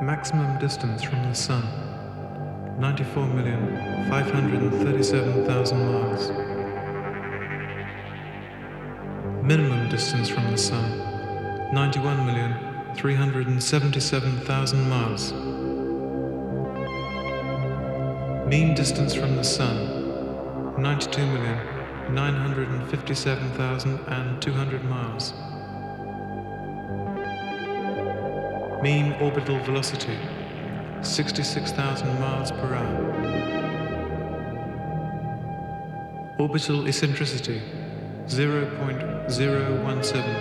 Maximum distance from the Sun, 94,537,000 miles. Minimum distance from the Sun, 91,377,000 miles. Mean distance from the Sun, 92,957,200 miles. Mean orbital velocity, 66,000 miles per hour. Orbital eccentricity, 0.017.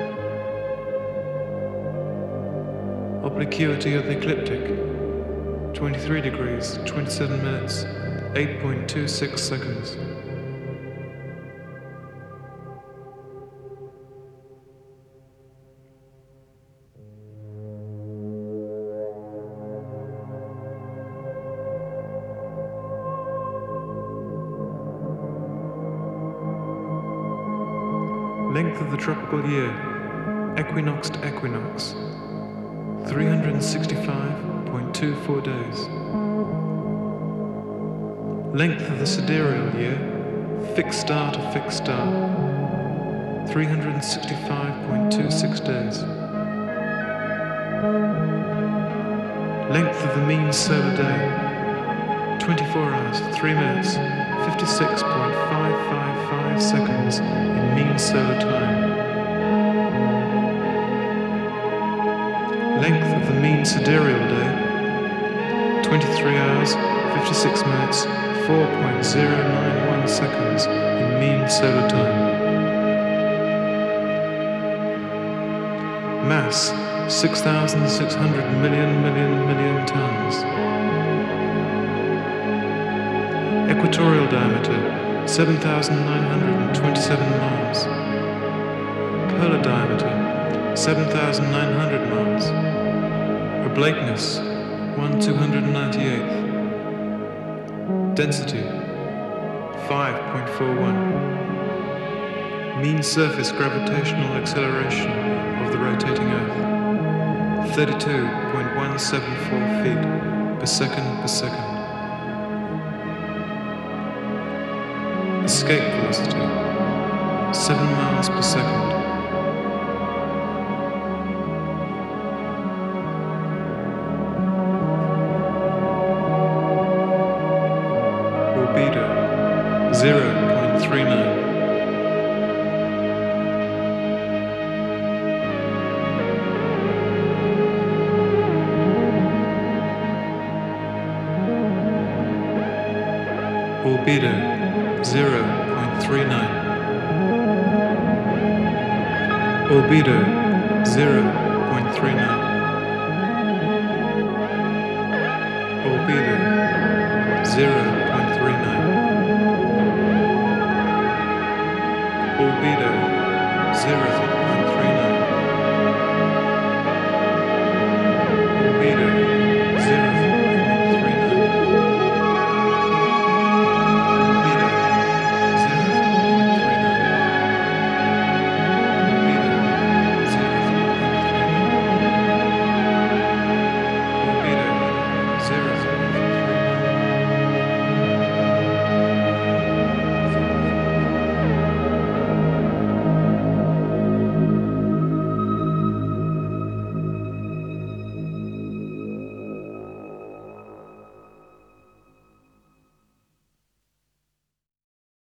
Obliquity of the ecliptic, 23 degrees, 27 minutes, 8.26 seconds. Length of the tropical year, equinox to equinox, 365.24 days. Length of the sidereal year, fixed star to fixed star, 365.26 days. Length of the mean solar day, 24 hours, 3 minutes, 56.555 seconds in mean solar time. Length of the mean sidereal day, 23 hours, 56 minutes, 4.091 seconds in mean solar time. Mass, 6,600 million tons. Equatorial diameter, 7,927 miles. Polar diameter, 7,900 miles. Oblateness, 1/298th. Density, 5.41. Mean surface gravitational acceleration of the rotating Earth, 32.174 feet per second. Escape velocity, 7 miles per second. Albedo, 0.39. Albedo, 0.39. Albedo,